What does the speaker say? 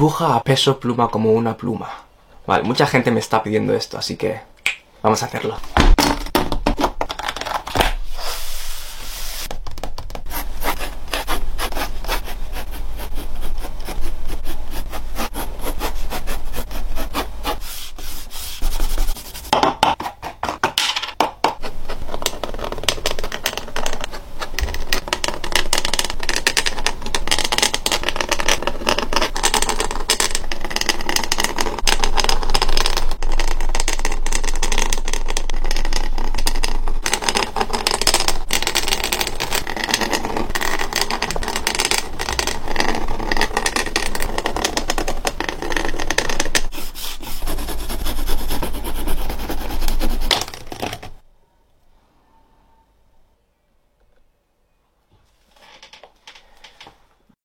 Dibuja a Peso Pluma como una pluma. Vale, mucha gente me está pidiendo esto, así que vamos a hacerlo.